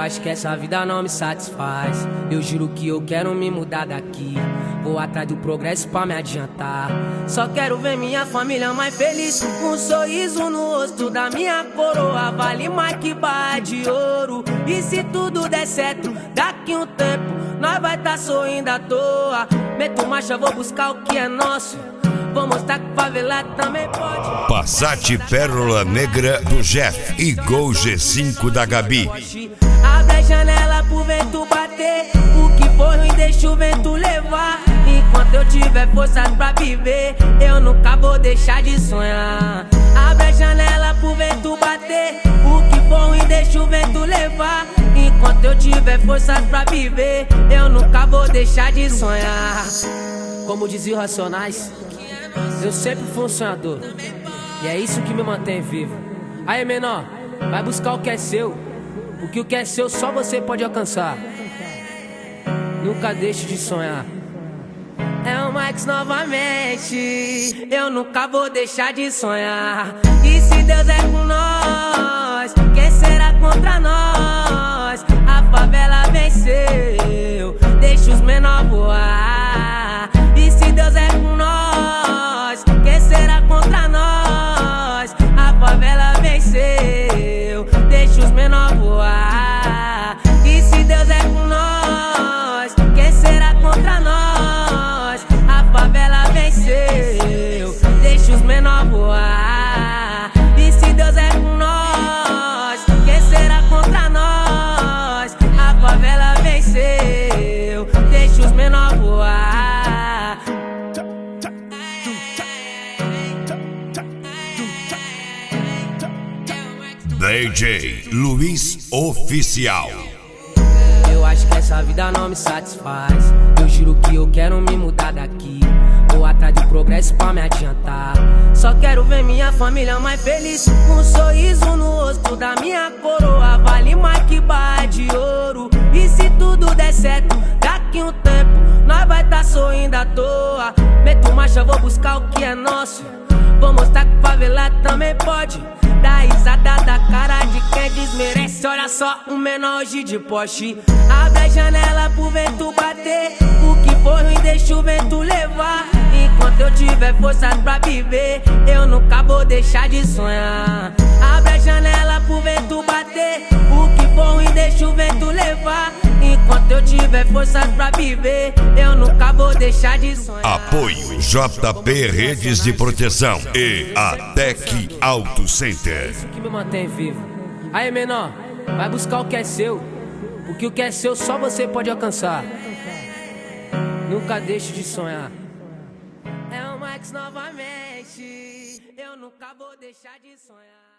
acho que essa vida não me satisfaz. Eu juro que eu quero me mudar daqui. Vou atrás do progresso pra me adiantar. Só quero ver minha família mais feliz, com um sorriso no rosto da minha coroa. Vale mais que barra de ouro. E se tudo der certo, daqui um tempo nós vai tá sorrindo à toa. Meto marcha, vou buscar o que é nosso. Vou mostrar que favelado também pode. Passat Pérola Negra do Jeff e Gol G5 da Gabi. Abre a janela pro vento bater. O que for ruim deixa o vento levar. Enquanto eu tiver forças pra viver, eu nunca vou deixar de sonhar. Abre a janela pro vento bater. O que for ruim deixa o vento levar. Enquanto eu tiver forças pra viver, eu nunca vou deixar de sonhar. Como dizia o Racionais, eu sempre fui um sonhador, e é isso que me mantém vivo. Aí, menor, vai buscar o que é seu, porque o que é seu só você pode alcançar. Nunca deixe de sonhar. É o Max novamente. Eu nunca vou deixar de sonhar. E se Deus é com nós, quem será contra nós? A favela venceu, deixa os menores voar. E se Deus é com nós, quem será contra nós? A favela venceu, deixa os menores voar. E se Deus é com nós, quem será contra nós? A favela venceu, deixa os menores voar. E se Deus é com nós, quem será contra nós? A favela venceu, deixa os menores voar. DJ Luiz Oficial. Eu acho que essa vida não me satisfaz. Eu juro que eu quero me mudar daqui. Vou atrás do progresso pra me adiantar. Só quero ver minha família mais feliz, com um sorriso no rosto da minha coroa. Vale mais que barra de ouro. E se tudo der certo, daqui um tempo nós vai tá sorrindo à toa. Meto marcha, vou buscar o que é nosso. Vou mostrar que favelado também pode. Dá risada da cara de quem desmerece. Olha só, um menor hoje de Porsche. Abre a janela pro vento bater. O que for ruim deixa o vento levar. Enquanto eu tiver forças pra viver, eu nunca vou deixar de sonhar. Abre a janela pro vento bater. O que for ruim deixa o vento levar. Enquanto eu tiver forças pra viver, eu nunca vou deixar de sonhar. Apoio JP Redes de Proteção e a Tec Auto Center. Isso que me mantém vivo. Aí, menor, vai buscar o que é seu, porque o que é seu só você pode alcançar. Nunca deixe de sonhar. É o Max novamente. Eu nunca vou deixar de sonhar.